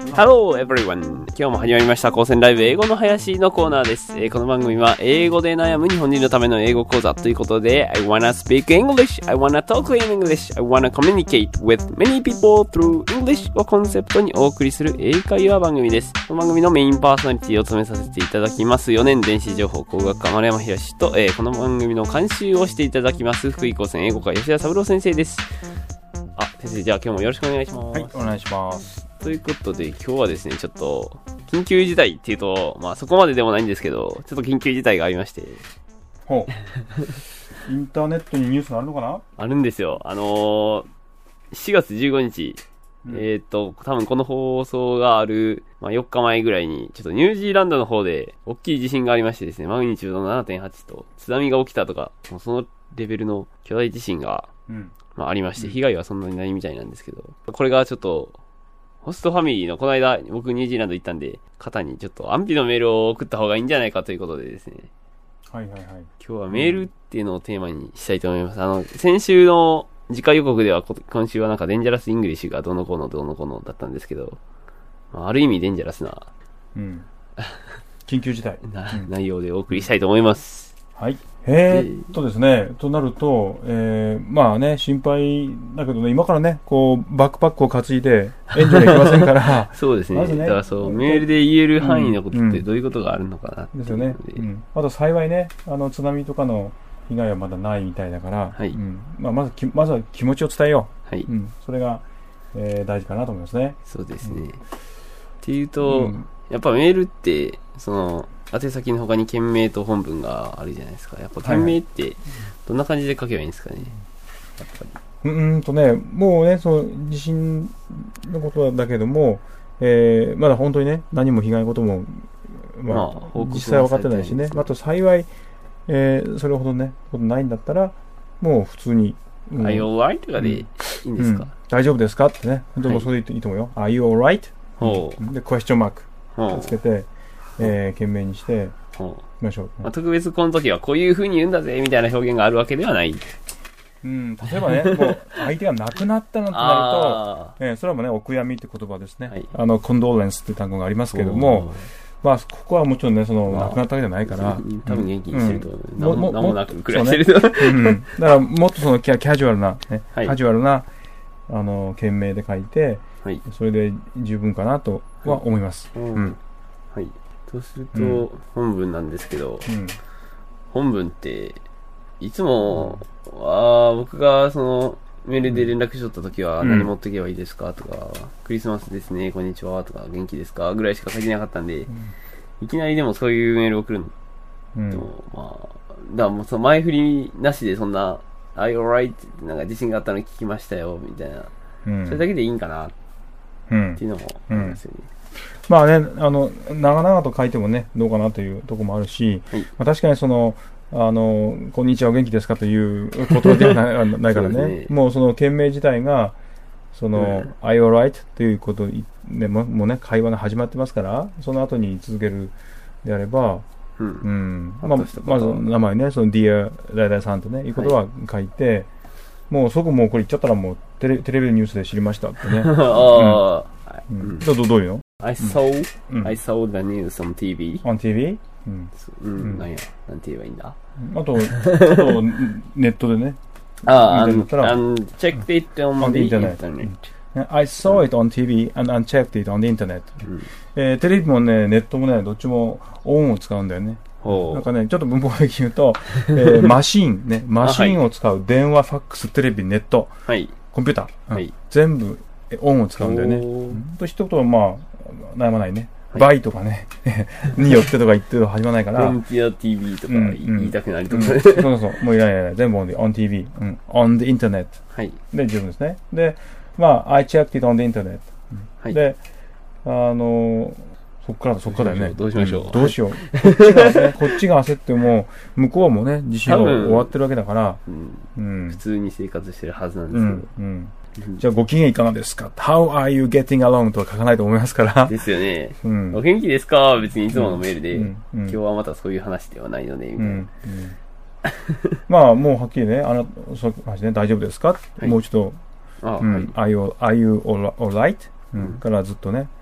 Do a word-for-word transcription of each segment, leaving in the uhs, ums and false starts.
Hello everyone! 今日も始まりました高専ライブ英語の林のコーナーです、えー、この番組は英語で悩む日本人のための英語講座ということで I wanna speak English, I wanna talk in English, I wanna communicate with many people through English をコンセプトにお送りする英会話番組です。この番組のメインパーソナリティを務めさせていただきますよねん電子情報工学科丸山東と、えー、この番組の監修をしていただきます福井高専英語科吉田三郎先生です。あ、先生、じゃあ今日もよろしくお願いします。 はい、お願いします。 ということで今日はですね、ちょっと緊急事態っていうとまあそこまででもないんですけど、ちょっと緊急事態がありまして。 ほう。インターネットにニュースがあるのかな？ あるんですよ。あのー、しがつじゅうごにち、うん、えっと多分この放送がある、まあ、よっかまえぐらいにちょっとニュージーランドの方で大きい地震がありましてですね、マグニチュード ななてんはち と津波が起きたとか、もうそのレベルの巨大地震が、うんまあ、ありまして、被害はそんなにないみたいなんですけど、これがちょっとホストファミリーのこの間僕ニュージーランド行ったんで方にちょっと安否のメールを送った方がいいんじゃないかということでですね、 はいはいはい、 今日はメールっていうのをテーマにしたいと思います。あの先週の次回予告では今週はなんかデンジャラスイングリッシュがどうのこうのどうのこうのだったんですけど、まあ、ある意味デンジャラスな、 うん、緊急事態な、うん、内容でお送りしたいと思います。 はい。えー、っとですね、となると、えー、まあね、心配だけどね、今からね、こう、バックパックを担いで、援助に行きませんから。 そうですね。まずね、だからそう、メールで言える範囲のことってどういうことがあるのかなっていう、 ですよね。うん。あと幸いね、あの、津波とかの被害はまだないみたいだから、はい。うん。まあ、まずき、まずは気持ちを伝えよう。はい。うん。それが、えー、大事かなと思いますね。 そうですね。うん、っていうと、うん、やっぱメールって、その、宛先の他に件名と本文があるじゃないですか。やっぱ件名ってどんな感じで書けばいいんですかね。やっぱり。うーんとね、もうね、その地震のことだけども、えー、まだ本当にね、何も被害ことも、まあ、まあ、実際は分かってないしね。あと幸い、えー、それほどね、ことないんだったら、もう普通に。 うん、Are you alright? とかでいいんですか、うん、 大丈夫ですかってね。本当にもうそれでいいと思うよ。はい、Are you alright? ほう。 で、クエスチョンマークつけて、えー、懸命にしてみましょう、ねまあ、特別この時はこういう風に言うんだぜみたいな表現があるわけではない。 うん、例えばね、もう相手が亡くなったのとなると、えー、それもね、お悔やみって言葉ですね。はい、あの、コンドーレンスって単語がありますけども、まあ、ここはもちろんね、その、亡くなったわけじゃないから。 多分元気にしてると、うん、何もなく暮らしてると。 ねうん。だから、もっとそのキャ、キャジュアルな、ね、はい、カジュアルな、あの、件名で書いて、はい、それで十分かなとは思います。はい。うん。 はいそうすると、本文なんですけど、うん、本文って、いつも、うん、あ僕がその、メールで連絡しとったときは、何持っていけばいいですかとか、うん、クリスマスですね、こんにちはとか、元気ですかぐらいしか書いてなかったんで、うん、いきなりでもそういうメールを送るの。うん、でもまあ、だからもうその前振りなしでそんな、Are you alright? なんか地震があったの聞きましたよ、みたいな。うん、それだけでいいんかな、っていうのもありますよね。うんまあね、あの、長々と書いてもね、どうかなというところもあるし、はいまあ、確かにその、あの、こんにちはお元気ですかということではない、ないからねね、もうその件名自体が、その、うん、Are you alright? ということでも、もうね、会話が始まってますから、その後に続けるであれば、うん。うん、まあ、まず名前ね、その Dear ライダーさんとね、いうことは書いて、はい、もうそこもうこれ言っちゃったらもうテレ、テレビニュースで知りましたってね。ああ。うん。うん、どうどういうの I saw,、うん、I saw the news on ティーブイ. on ティーブイ? うん。 うん。なんや、なんて言えばいいんだ。 あと、あとネットでね。 ああ、and checked it on the internet. I saw it on ティーブイand unchecked it on the internet. えテレビもね、ネットもね、どっちもオンを使うんだよね。なんかね、ちょっと文法的に言うと、えー、マシンね、マシンを使う電話、ファックス、テレビ、ネット、はい、コンピューター、はい、全部オンを使うんだよね。と一言はまあ悩まないね。はい、バイとかねによってとか言ってると始まらないから。 コンピューター ティーブイ とか言いたくなりとか、ねうんうん、そうそうそうもういらないいらない全部 on the on ティーブイ、うん、on the internet、はい、で十分ですね。でまあ I checked it on the internet、はい、であのそっからだそっからだよね。 どうしましょう。 どうしよう。こっちが、ね、こっちが焦っても向こうもね地震が終わってるわけだから、 うんうん、普通に生活してるはずなんですけど。うんうんじゃあご機嫌いかがですか ?How are you getting along? とは書かないと思いますから。 ですよね。うん、お元気ですか別にいつものメールで、うんうん、今日はまたそういう話ではないので、みたいな。うんうん、 まあもうはっきりね、あの、そういう話ね、大丈夫ですか、はい、もう一度、あうんはい、are you, are you alright? うん、からずっとね、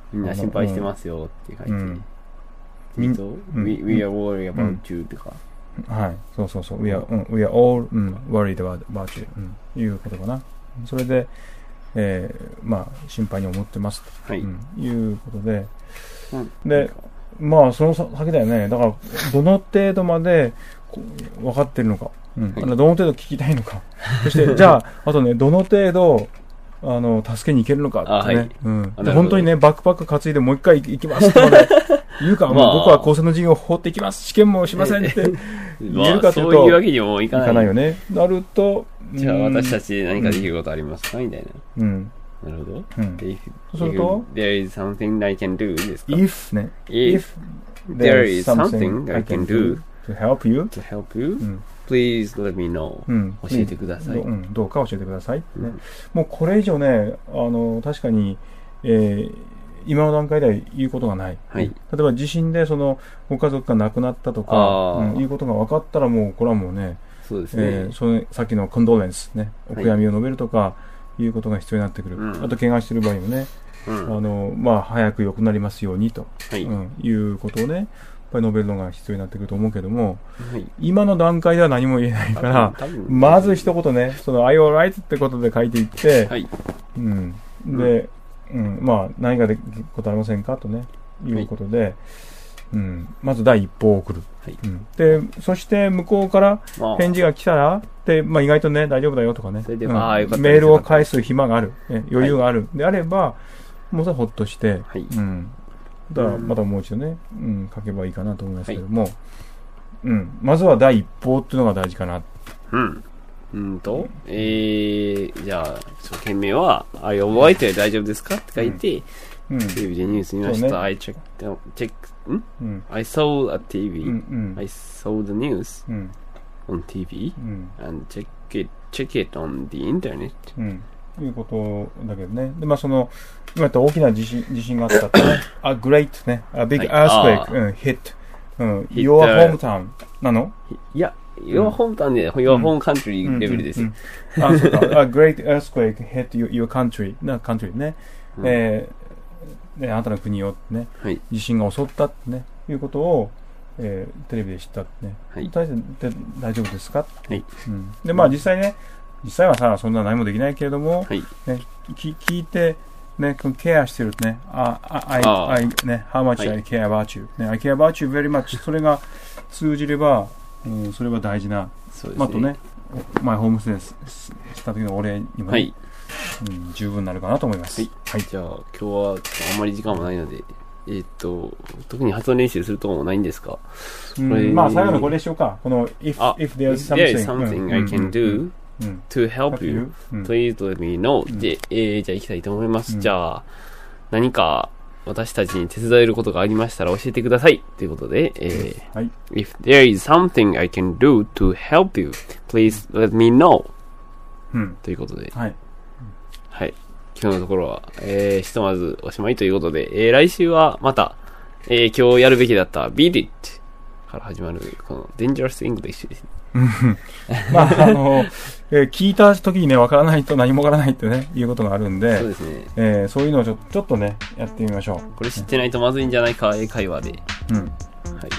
みんな心配してますよって書いて、うん、 みんと、うん、we, we are worried about you とか、 はい、そうそうそう、we are,、うん、we are all、うん、worried about, about you、うん、いうことかな。それで、えー、まあ心配に思ってますと、はい、うん、いうことで、うん、で、まあその先だよね。だからどの程度まで分かってるのか、うん、はい、どの程度聞きたいのか、そしてじゃああとね、どの程度あの助けに行けるのかってね、はい、うん、本当にねバックパック担いでもう一回行きますとかね言うか、まあ、僕は高専の授業を放っていきます、試験もしませんって言えるかというと、まあ、そういうわけにもいかない。いかないよね。なると、 じゃあ私たち何かできることありますか、うん、みたいな。うん。なるほど。うん、 if, そうすると there is something I can do ですか。 if ね。 if there is something I can do to help you, to help you、うん、please let me know、うん、教えてください、 うん、どうか教えてください、うんね、もうこれ以上ね、あの確かに、えー、今の段階では言うことがない、はい、例えば地震でそのご家族が亡くなったとか、うん、いうことが分かったらもうこれはもうね、 そうですね、えー、 そのさっきのコンドレンスね、お悔やみを述べるとか、はい、いうことが必要になってくる、うん、あと怪我してる場合もね、うん、あのまあ、早く良くなりますようにと、はい、うん、いうことをね、やっぱり述べるのが必要になってくると思うけども、はい、今の段階では何も言えないから、まず一言ね、その Are you alright? ってことで書いていって、はい、うん、で、うん、まあ何かできることありませんかとね、いうことで、はい、うん、まず第一報を送る、はい、うん、でそして向こうから返事が来たら、で、まあ、意外とね大丈夫だよとかね、うん、メールを返す暇がある、ね、余裕がある、はい、であればもうそれほっとして、はい、うん、だからまたもう一度ね、うん、書けばいいかなと思いますけども、はい、うん、まずは第一報っていうのが大事かな。 うん。うんと、えー、じゃあ、件名は、あ、覚えて大丈夫ですかって書いて、うん、テレビでニュース見ました。ね、I checked, check, ん、うん、I saw a ティーブイ、うんうん、I saw the news、うん、on ティーブイ、うん、and check it, check it on the internet、 うん、いうことだけどね。で、まあその、今言った大きな地震、地震があったってね、a great ね、a big earthquake、うん、hit、うん、your hometown なの？ いや、your hometown で、your home country レベルです。うんうんうん、あ、そうか。a great earthquake hit your, your country な、country ね。うん、えー、ね、あなたの国をね、はい、地震が襲ったってね、いうことを、えー、テレビで知ったってね。はい、大丈夫ですか？はい、うん。で、まあ実際ね、実際はさ、そんな何もできないけれども、はい、ね、聞いて、ね、ケアしてるね、あ、I, I, ね、how much I care about you、ね、I care about you very much それが通じれば、うん、それは大事な、そうですね、まあ、とね、マイホームステイした時のお礼にも、ね、はい、うん、十分になるかなと思います。はい。 はい、じゃあ、今日はあんまり時間もないので、えー、っと、特に発音練習するとこもないんですか？ うん、まあ、最後のこれでしょうか。この、if, if there's something, something I can do、うん、to help you、うん、please let me know、うん、で、えー、じゃあ行きたいと思います、うん、じゃあ何か私たちに手伝えることがありましたら教えてくださいということで、えーはい、if there is something I can do to help you please let me know、うん、ということで、はい、はい、今日のところは、えー、ひとまずおしまいということで、えー、来週はまた、えー、今日やるべきだった Beat It から始まるこの Dangerous English ですね。 まあ、あの、えー、聞いた時にね、わからないと何もわからないってね、いうことがあるんで、そうですね。えー、そういうのをちょ、ちょっとね、やってみましょう。 これ知ってないとまずいんじゃないか、英会話で。うん。はい。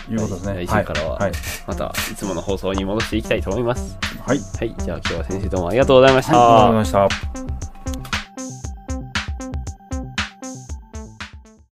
いうことですね。 来週からは、また、いつもの放送に戻していきたいと思います。はい。はい。じゃあ今日は先生どうもありがとうございました。 はい、ありがとうございました。